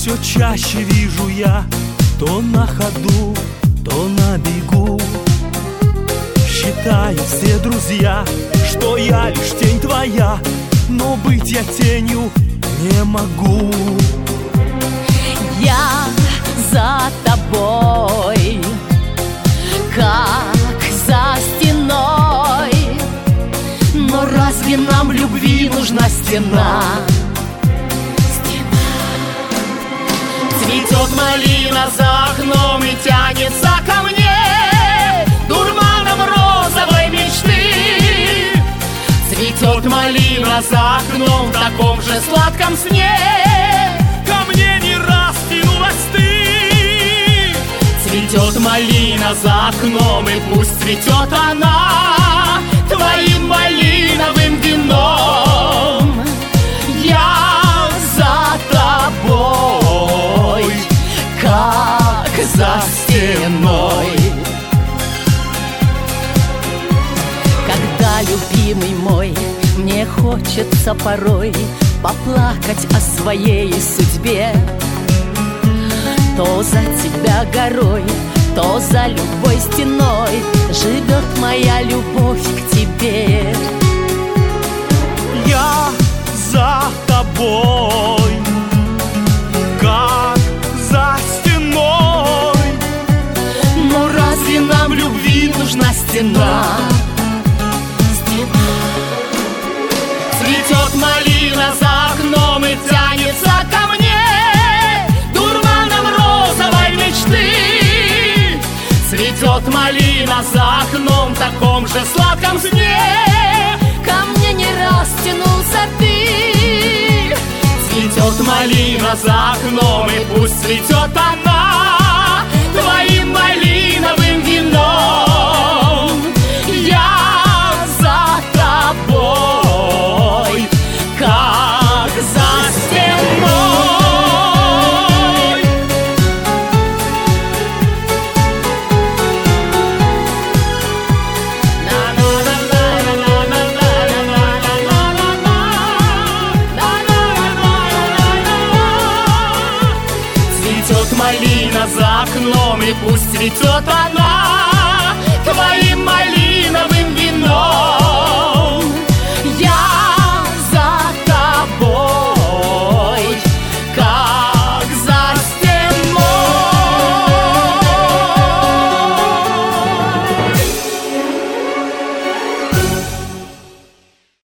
все чаще вижу я, то на ходу, то на бегу. Считают все друзья, что я лишь тень твоя, но быть я тенью не могу. Я за тобой, как за стеной. Но разве нам в любви нужна стена? Цветет малина за окном и тянется ко мне дурманом розовой мечты. Цветет малина за окном в таком же сладком сне. Ко мне не раз тянулась ты. Цветет малина за окном, и пусть цветет она твоим малиновым вином. Я за тобой, как за стеной. Когда, любимый мой, мне хочется порой поплакать о своей судьбе, то за тебя горой, то за любой стеной живет моя любовь к тебе. Я за тобой, как за стеной. Но разве нам в любви нужна стена? Цветет малина за окном и тянется ко мне дурманом розовой мечты. Цветет малина за окном в таком же сладком сне. Ко мне не раз тянулся ты. Цветет малина за окном, и пусть цветет она твоим малиновым вином. Я за тобой, как за стеной. Цветет малина за окном, и пусть цветет она твоим малиновым